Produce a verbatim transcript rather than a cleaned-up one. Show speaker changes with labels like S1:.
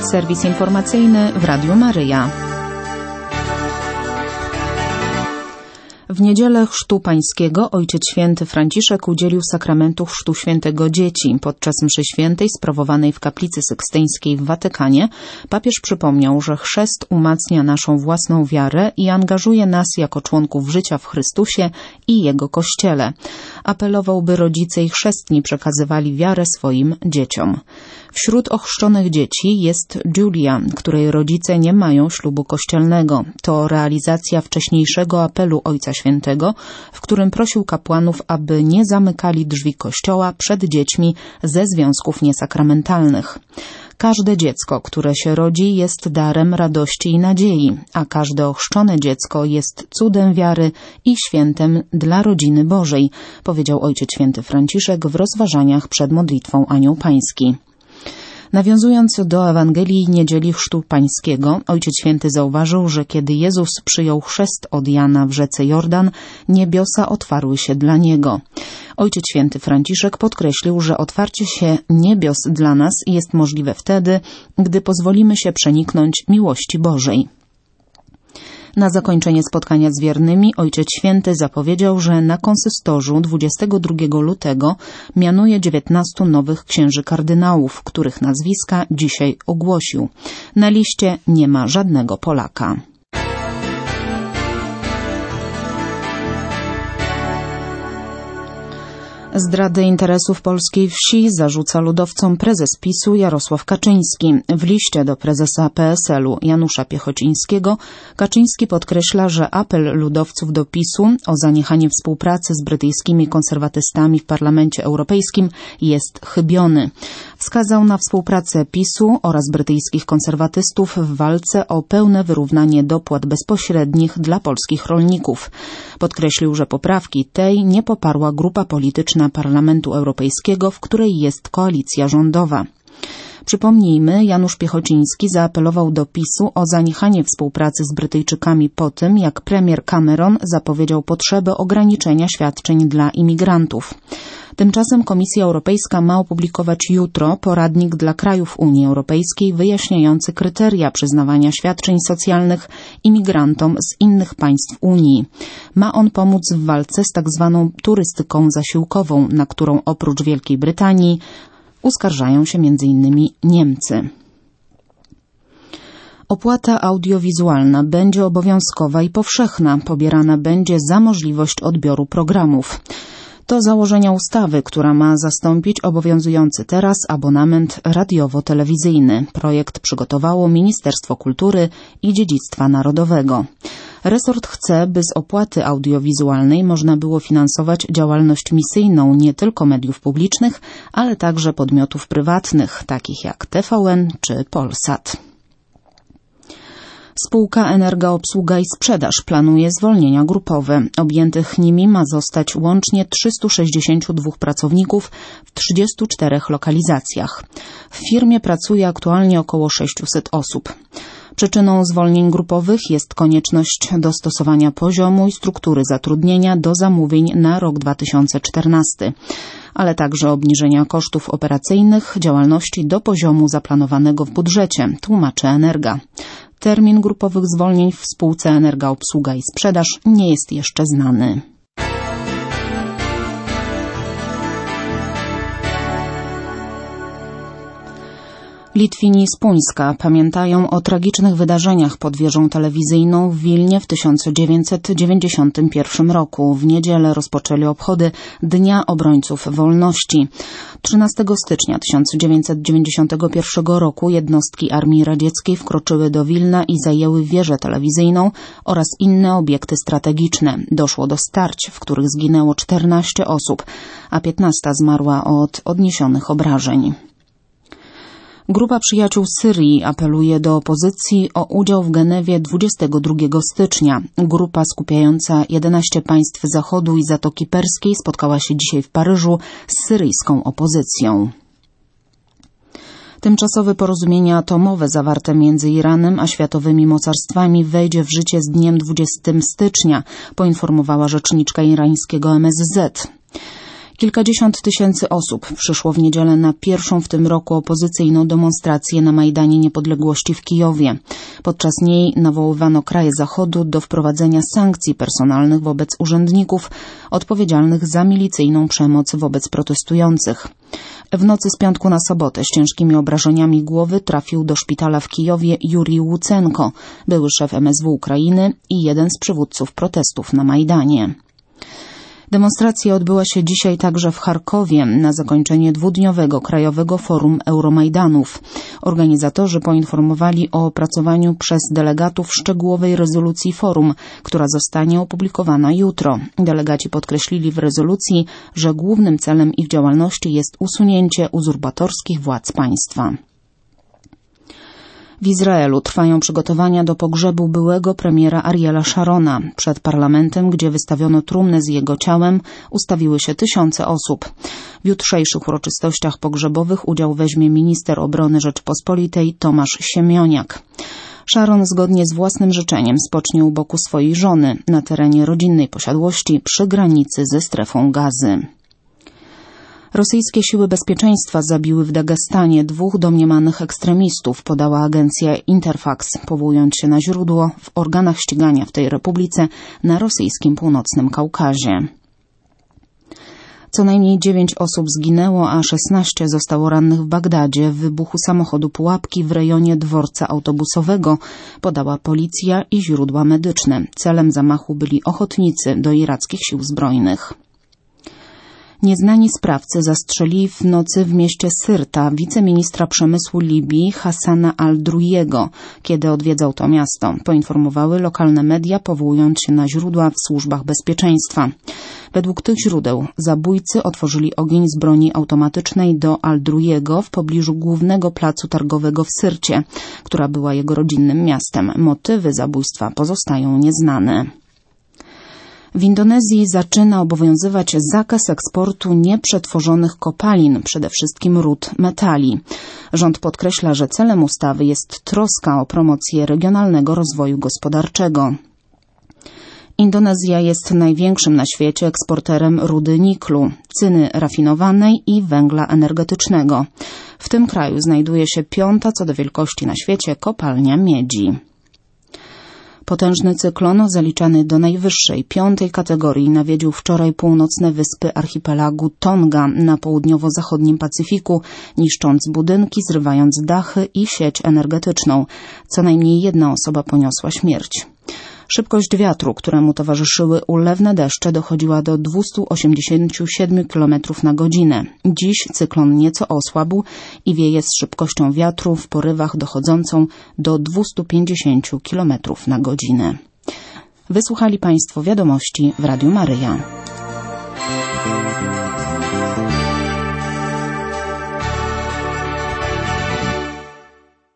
S1: Serwis informacyjny w Radiu Maryja. W niedzielę Chrztu Pańskiego Ojciec Święty Franciszek udzielił sakramentu Chrztu Świętego dzieci. Podczas mszy świętej sprawowanej w kaplicy sykstyńskiej w Watykanie papież przypomniał, że chrzest umacnia naszą własną wiarę i angażuje nas jako członków życia w Chrystusie i Jego Kościele. Apelował, by rodzice i chrzestni przekazywali wiarę swoim dzieciom. Wśród ochrzczonych dzieci jest Julia, której rodzice nie mają ślubu kościelnego. To realizacja wcześniejszego apelu Ojca Świętego, w którym prosił kapłanów, aby nie zamykali drzwi kościoła przed dziećmi ze związków niesakramentalnych. Każde dziecko, które się rodzi, jest darem radości i nadziei, a każde ochrzczone dziecko jest cudem wiary i świętem dla rodziny Bożej, powiedział Ojciec Święty Franciszek w rozważaniach przed modlitwą Anioł Pański. Nawiązując do Ewangelii Niedzieli Chrztu Pańskiego, Ojciec Święty zauważył, że kiedy Jezus przyjął chrzest od Jana w rzece Jordan, niebiosa otwarły się dla Niego. Ojciec Święty Franciszek podkreślił, że otwarcie się niebios dla nas jest możliwe wtedy, gdy pozwolimy się przeniknąć miłości Bożej. Na zakończenie spotkania z wiernymi Ojciec Święty zapowiedział, że na konsystorzu dwudziestego drugiego lutego mianuje dziewiętnastu nowych księży kardynałów, których nazwiska dzisiaj ogłosił. Na liście nie ma żadnego Polaka. Zdradę interesów polskiej wsi zarzuca ludowcom prezes PiSu Jarosław Kaczyński. W liście do prezesa P S L u Janusza Piechocińskiego Kaczyński podkreśla, że apel ludowców do PiSu o zaniechanie współpracy z brytyjskimi konserwatystami w Parlamencie Europejskim jest chybiony. Wskazał na współpracę PiSu oraz brytyjskich konserwatystów w walce o pełne wyrównanie dopłat bezpośrednich dla polskich rolników. Podkreślił, że poprawki tej nie poparła grupa polityczna Parlamentu Europejskiego, w której jest koalicja rządowa. Przypomnijmy, Janusz Piechociński zaapelował do PiSu o zaniechanie współpracy z Brytyjczykami po tym, jak premier Cameron zapowiedział potrzebę ograniczenia świadczeń dla imigrantów. Tymczasem Komisja Europejska ma opublikować jutro poradnik dla krajów Unii Europejskiej wyjaśniający kryteria przyznawania świadczeń socjalnych imigrantom z innych państw Unii. Ma on pomóc w walce z tak zwaną turystyką zasiłkową, na którą oprócz Wielkiej Brytanii uskarżają się między innymi Niemcy. Opłata audiowizualna będzie obowiązkowa i powszechna, pobierana będzie za możliwość odbioru programów. To założenia ustawy, która ma zastąpić obowiązujący teraz abonament radiowo-telewizyjny. Projekt przygotowało Ministerstwo Kultury i Dziedzictwa Narodowego. Resort chce, by z opłaty audiowizualnej można było finansować działalność misyjną nie tylko mediów publicznych, ale także podmiotów prywatnych, takich jak T V N czy Polsat. Spółka Energa-Obsługa i Sprzedaż planuje zwolnienia grupowe. Objętych nimi ma zostać łącznie trzystu sześćdziesięciu dwóch pracowników w trzydziestu czterech lokalizacjach. W firmie pracuje aktualnie około sześciuset osób. Przyczyną zwolnień grupowych jest konieczność dostosowania poziomu i struktury zatrudnienia do zamówień na rok dwa tysiące czternasty, ale także obniżenia kosztów operacyjnych działalności do poziomu zaplanowanego w budżecie, tłumaczy Energa. Termin grupowych zwolnień w spółce Energa-Obsługa i Sprzedaż nie jest jeszcze znany. Litwini z Puńska pamiętają o tragicznych wydarzeniach pod wieżą telewizyjną w Wilnie w tysiąc dziewięćset dziewięćdziesiątym pierwszym roku. W niedzielę rozpoczęli obchody Dnia Obrońców Wolności. trzynastego stycznia tysiąc dziewięćset dziewięćdziesiątego pierwszego roku jednostki Armii Radzieckiej wkroczyły do Wilna i zajęły wieżę telewizyjną oraz inne obiekty strategiczne. Doszło do starć, w których zginęło czternaście osób, a piętnaście zmarła od odniesionych obrażeń. Grupa Przyjaciół Syrii apeluje do opozycji o udział w Genewie dwudziestego drugiego stycznia. Grupa skupiająca jedenaście państw Zachodu i Zatoki Perskiej spotkała się dzisiaj w Paryżu z syryjską opozycją. Tymczasowe porozumienie atomowe zawarte między Iranem a światowymi mocarstwami wejdzie w życie z dniem dwudziestego stycznia, poinformowała rzeczniczka irańskiego M S Z. Kilkadziesiąt tysięcy osób przyszło w niedzielę na pierwszą w tym roku opozycyjną demonstrację na Majdanie Niepodległości w Kijowie. Podczas niej nawoływano kraje Zachodu do wprowadzenia sankcji personalnych wobec urzędników odpowiedzialnych za milicyjną przemoc wobec protestujących. W nocy z piątku na sobotę z ciężkimi obrażeniami głowy trafił do szpitala w Kijowie Jurij Łucenko, były szef M S W Ukrainy i jeden z przywódców protestów na Majdanie. Demonstracja odbyła się dzisiaj także w Charkowie na zakończenie dwudniowego Krajowego Forum Euromajdanów. Organizatorzy poinformowali o opracowaniu przez delegatów szczegółowej rezolucji forum, która zostanie opublikowana jutro. Delegaci podkreślili w rezolucji, że głównym celem ich działalności jest usunięcie uzurpatorskich władz państwa. W Izraelu trwają przygotowania do pogrzebu byłego premiera Ariela Sharona. Przed parlamentem, gdzie wystawiono trumnę z jego ciałem, ustawiły się tysiące osób. W jutrzejszych uroczystościach pogrzebowych udział weźmie minister obrony Rzeczypospolitej Tomasz Siemioniak. Sharon zgodnie z własnym życzeniem spocznie u boku swojej żony na terenie rodzinnej posiadłości przy granicy ze strefą Gazy. Rosyjskie siły bezpieczeństwa zabiły w Dagestanie dwóch domniemanych ekstremistów, podała agencja Interfax, powołując się na źródło w organach ścigania w tej republice na rosyjskim północnym Kaukazie. Co najmniej dziewięć osób zginęło, a szesnaście zostało rannych w Bagdadzie w wybuchu samochodu pułapki w rejonie dworca autobusowego, podała policja i źródła medyczne. Celem zamachu byli ochotnicy do irackich sił zbrojnych. Nieznani sprawcy zastrzelili w nocy w mieście Syrta wiceministra przemysłu Libii Hassana al-Drujego, kiedy odwiedzał to miasto, poinformowały lokalne media, powołując się na źródła w służbach bezpieczeństwa. Według tych źródeł zabójcy otworzyli ogień z broni automatycznej do al-Drujego w pobliżu głównego placu targowego w Syrcie, która była jego rodzinnym miastem. Motywy zabójstwa pozostają nieznane. W Indonezji zaczyna obowiązywać zakaz eksportu nieprzetworzonych kopalin, przede wszystkim ród metali. Rząd podkreśla, że celem ustawy jest troska o promocję regionalnego rozwoju gospodarczego. Indonezja jest największym na świecie eksporterem rudy niklu, cyny rafinowanej i węgla energetycznego. W tym kraju znajduje się piąta co do wielkości na świecie kopalnia miedzi. Potężny cyklon, zaliczany do najwyższej, piątej kategorii, nawiedził wczoraj północne wyspy archipelagu Tonga na południowo-zachodnim Pacyfiku, niszcząc budynki, zrywając dachy i sieć energetyczną. Co najmniej jedna osoba poniosła śmierć. Szybkość wiatru, któremu towarzyszyły ulewne deszcze, dochodziła do dwieście osiemdziesiąt siedem kilometrów na godzinę. Dziś cyklon nieco osłabł i wieje z szybkością wiatru w porywach dochodzącą do dwieście pięćdziesiąt kilometrów na godzinę. Wysłuchali Państwo wiadomości w Radiu Maryja.